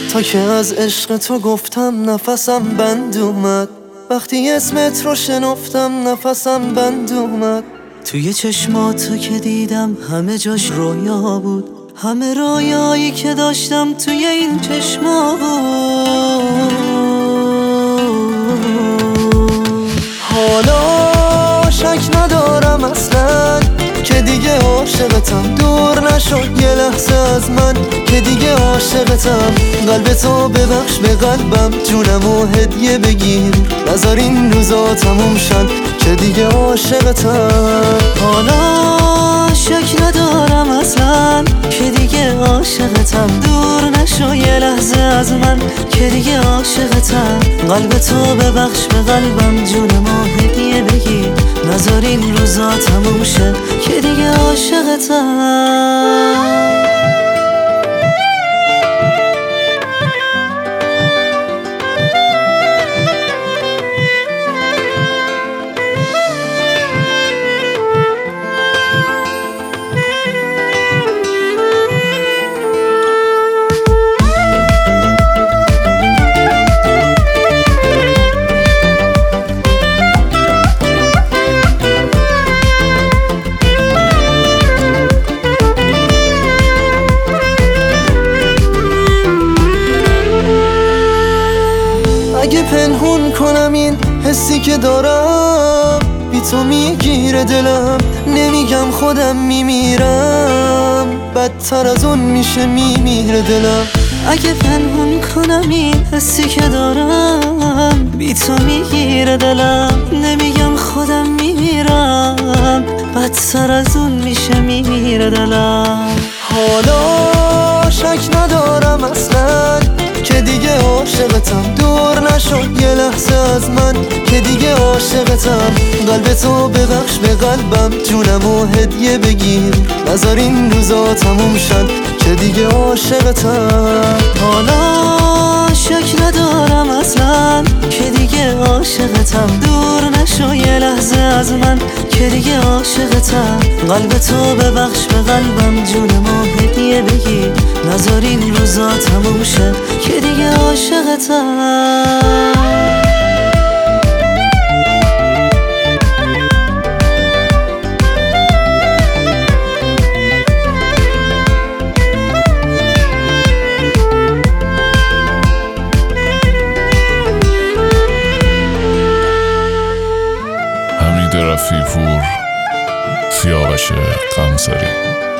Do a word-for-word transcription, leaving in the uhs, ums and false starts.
تا که از عشق تو گفتم نفسم بند اومد، وقتی اسمت رو شنفتم نفسم بند اومد. توی چشماتو که دیدم همه جاش رویا بود، همه رویایی که داشتم توی این چشما بود. حالا شک ندارم اصلا که دیگه عاشقتم، دور نشد یه لحظه از من که دیگه عاشقتم. قلب تو ببخش به قلبم، جونمو هدیه بگیر، نذار این روزا تموم شن که دیگه عاشقتم. حالا شک ندارم اصلا که دیگه عاشقتم، دور نشو یه لحظه از من که دیگه عاشقتم. قلب تو ببخش به قلبم، جونمو هدیه بگیر، نذار این روزا تموم شه که دیگه عاشقتم. اگه پنهون کنم این حسی که دارم، بی تو میگیره دلم، نمیگم خودم میمیرم، بدتر از اون میشه میمیره دلم. اگه پنهون کنم این حسی که دارم، بی تو میگیره دلم، نمیگم خودم میمیرم، بدتر از اون میشه میمیره دلم. حالا شک ندارم اصلا که دیگه عاشقتم، دور نشد یه لحظه از من که دیگه عاشقتم. قلب تو ببخش به قلبم، جونمو هدیه بگیر، نذار این روزا تموم شن که دیگه عاشقتم. حالا شک ندارم اصلا که دیگه عاشقتم، دور نشو یه لحظه از من که دیگه عاشقتم. قلب تو ببخش به قلبم، جونمو هدیه بگیر، نذار این روزا تموم شه که دیگه عاشقتم. حمید رفیع‌پور، سیاوش قمصری.